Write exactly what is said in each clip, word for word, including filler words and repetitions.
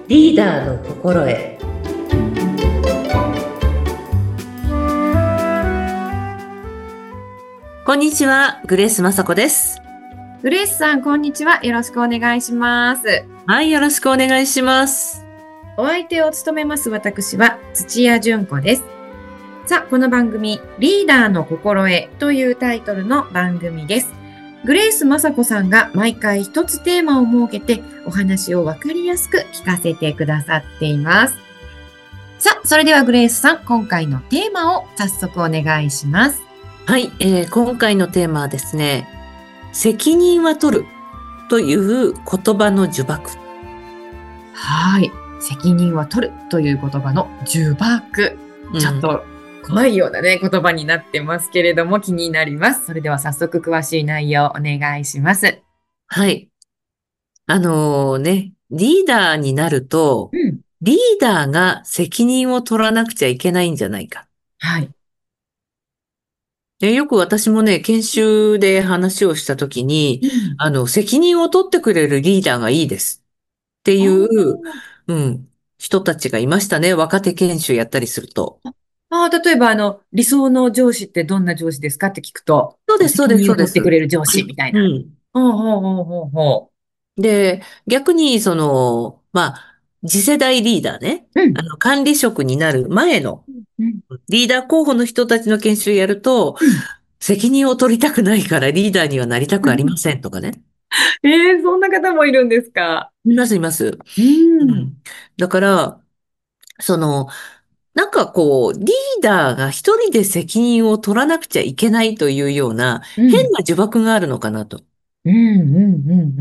リーダーの心得。こんにちは、グレース雅子です。 グレースさん、こんにちは。よろしくお願いします。 はい、よろしくお願いします。 お相手を務めます私は土屋純子です。さあ、この番組、リーダーの心得というタイトルの番組です。グレース雅子さんが毎回一つテーマを設けてお話をわかりやすく聞かせてくださっています。さあ、それではグレースさん、今回のテーマを早速お願いします。 はい、えー、今回のテーマはですね、責任は取るという言葉の呪縛。 はい。責任は取るという言葉の呪縛。ちょっと怖いようなね、言葉になってますけれども気になります。それでは早速詳しい内容お願いします。 はい。あのね、リーダーになると、 うん。 リーダーが責任を取らなくちゃいけないんじゃないか。 はい。 で、よく私もね、研修で話をしたときに、 うん。 あの、責任を取ってくれるリーダーがいいですってあいう、 ーうん、人たちがいましたね。若手研修やったりすると。 あー、例えばあの、理想の上司ってどんな上司ですかって聞くと、 そうです、そうです、 責任を取ってくそうです。 れる上司みたいな。 うん。 ほうほうほうほうほで、逆に、その、まあ、次世代リーダーね。 う。うん。 あの、管理職になる前のうん。 リーダー候補の人たちの研修やると、 うん。 責任を取りたくないからリーダーにはなりたくありませんとかね。 えー、そんな方もいるんですか？ います、います。 うん。 うん。だから、その、なんかこう、リーダーが一人で責任を取らなくちゃいけないというようなうん。 変な呪縛があるのかなと。 うん。うん。うん。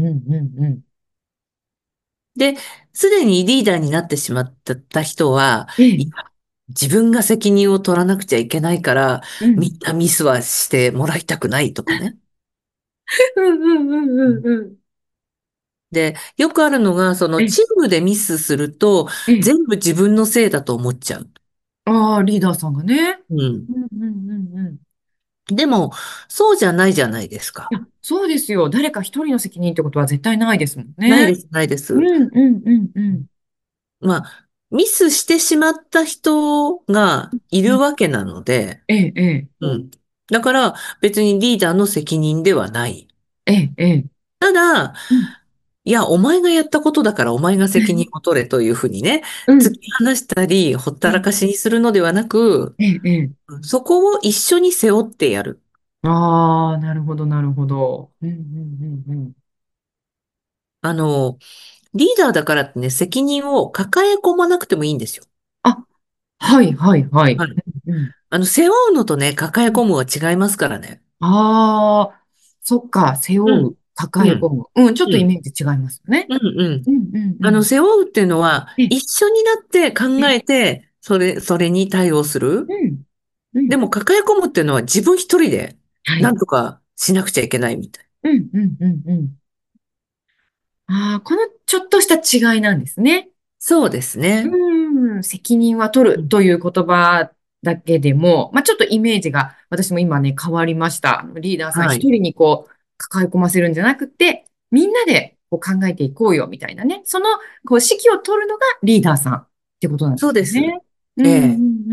うん。うん。うん。 で、すでにリーダーになってしまった人は、 ええ。 いや、自分が責任を取らなくちゃいけないから、 うん。 みんなミスはしてもらいたくないとかね。 うんうんうんうんうん。 で、よくあるのが、そのえ、 チームでミスすると、 え、 全部自分のせいだと思っちゃう。 ああ、リーダーさんがね。 うん。 うんうんうんうん。いでも、そうじゃないじゃないですか。 や、そうですよ。誰か一人の責任ってことは絶対ないですもんね。 ないです、ないでうす。 んうんうんうん。 まあ、ミスしてしまった人がいうん。 るわけなので、 ええ、えうん。だから別にリーダーの責任ではない。 え、ええ、ええ。 ただ、 うん。 いや、お前がやったことだからお前が責任を取れというふうにね、 うん。 突き放したり、ほったらえかしにするのではなく、 え、ええ。 そこを一緒に背負ってやる。 ああ、なるほど、なるほど。うんうんうんうん。 あの、リーダーだからってね、責任を抱え込まなくてもいいんですよ。 あ、はいはいはい。 はい。 うんうん。 あの、背負うのとね、抱え込むは違いますからね。 ああ、そっか、背負う、 うん。うん。 抱え込む。うん、ちょっうん。 とイメージ違いますよね。 うんうん。 うんうんうあの、 ん。 背負うっていうのは、 え、 一緒になって考え、 えて、それ、それに対応する。 うん、うん。 でも、抱え込むっていうのは自分一人で、 はい。 なんとかしなくちゃいけないみたい。 うん、うん、うん、うん。ああ、このちょっとした違いなんですね。 そうですね。 うん、責任は取うん。 るという言葉だけでも、まあ、ちょっとイメージが私も今ね、変わりました。あのリーダーさんはい。 一人にこう、抱え込ませるんじゃなくて、みんなでこう考えていこうよ、みたいなね。その、こう、指揮を取るのがリーダーさんってことなんでそうです。 すね。うん、うん、 ええ。 うん、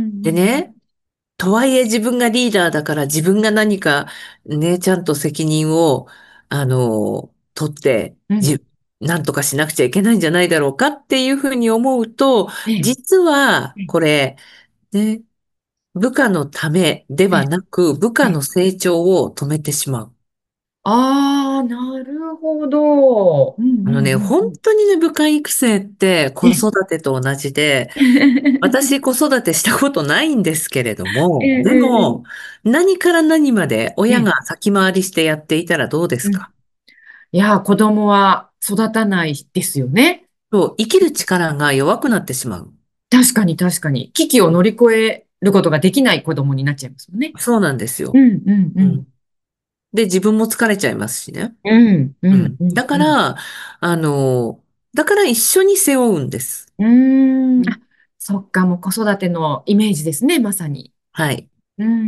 でね、とはいえ自分がリーダーだから自分が何かね、ちゃんと責任を、あの、取って、 うん。うん。 じ、なんとかしなくちゃいけないんじゃないだろうかっていうふうに思うと、 ええ、 実はええ、 これ、ね、部下のためではええ、 なく、部下ええ。 の成長を止めてしまう。 ああ、なるほど。うん、うん、 あのね、 うん、う本ん。 当にね、部下育成って子え育てと同じで、 え。 私子育てしたことないんですけれどえも、でも、 え、 何から何まで親がええ、 先回りしてやっていたらどうですうん。 か？ いやー、子供は育たないですよね。 そう、生きる力が弱くなってしまう。 確かに確かに。危機を乗り越えることができない子供になっちゃいますよね。 そうなんですよ。 うん、うん、うん。 うん。で、自分も疲れちゃいますしね。 うん、うん、 うん。 うん、 だかうん。 ら、あの、だから一緒に背負うんです。 うーん。あ、そっか、もう子育てのイメージですね、まさに。 はい。 うん、うん、うん、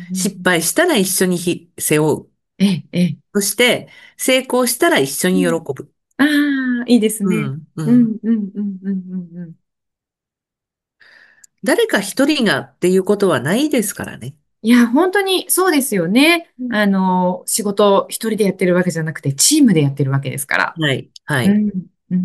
うん。 失敗したら一緒にひ背負う。 ええ、ええ。 そして、成功したら一緒に喜うん。 ぶ。 ああ、いいですね。 うん、ううん。 ん、うん、うん、うん、うん、うん。 誰か一人がっていうことはないですからね。 いや、本当にそうですよね。 うん。 あの、仕事一人でやってるわけじゃなくて、チームでやってるわけですから。 はい、はい。 うん、うん、うん、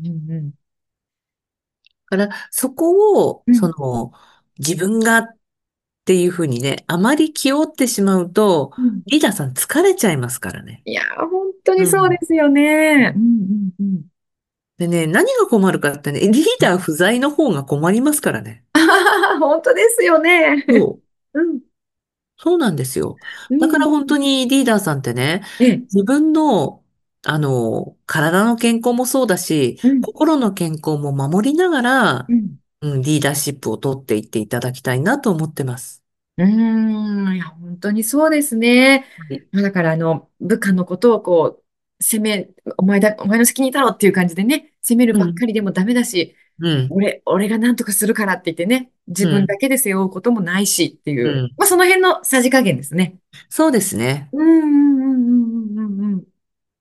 うん、うん。 だから、そこを、 うん、 その、自分がっていうふうにね、あまり気負ってしまうと、 うん。 リーダーさん疲れちゃいますからね。 いや、本当にそうでうん。 すよね。うん、うん、うん。 でね、何が困るかってね、リーダー不在の方が困りますからね。 あはは本当ですよね。 そう。 うん、 そうなんですよ。 うん。 だから本当にリーダーさんってね、 ええ、 自分の、あの、体の健康もそうだし、 うん、 心の健康も守りながら、 うん。 うん、リーダーシップを取っていっていただきたいなと思ってます。 うーん、いや、本当にそうですね。 はい。 まあだから、あの、部下のことをこう、責め、お前だ、お前の責任だろっていう感じでね、責めるばっうん、 かりでもダメだし、 うん、 俺、俺が何とかするからって言ってね、自うん、 分だけで背負うこともないしっていう、 うん。 まあその辺のさじ加減ですね。 そうですね。 うんうんうんうんうんうんうん。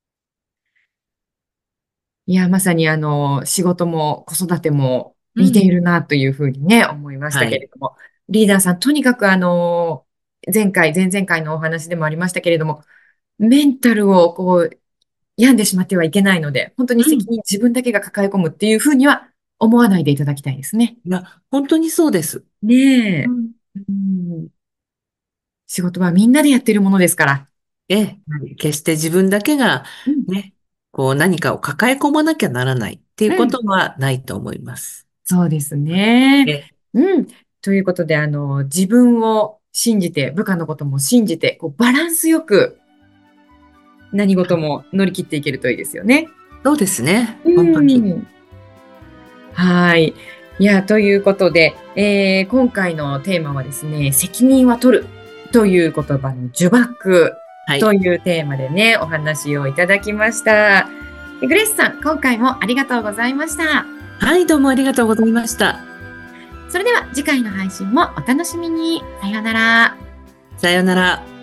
いや、まさにあの、仕事も子育ても似ていうん。 るなというふうにね、思いましたはい。 けれども、リーダーさん、とにかくあの、前回、前々回のお話でもありましたけれども、メンタルをこう、病んでしまってはいけないので、本当にうん。 責任自分だけが抱え込むっていうふうには思わないでいただきたいですね。 いや、本当にそうです。うねん。 え。うん、仕事はみんなでやってるものですから。 ええ、決して自分だけがうん、 ね、こう何かを抱え込まなきゃならないっていううん、 ことはないと思います。 そうですね。 え、 うん。ということで、あの、自分を信じて、部下のことも信じて、こうバランスよく何事も乗り切っていけるといいですよね。 そうですね。 う本当に。 ん。はい。いや、ということで、えー今回のテーマはですね、責任は取るという言葉の呪縛はい。 というテーマでね、お話をいただきました。グレースさん、今回もありがとうございました。 はい、どうもありがとうございました。 それでは次回の配信もお楽しみに。さようなら。 さようなら。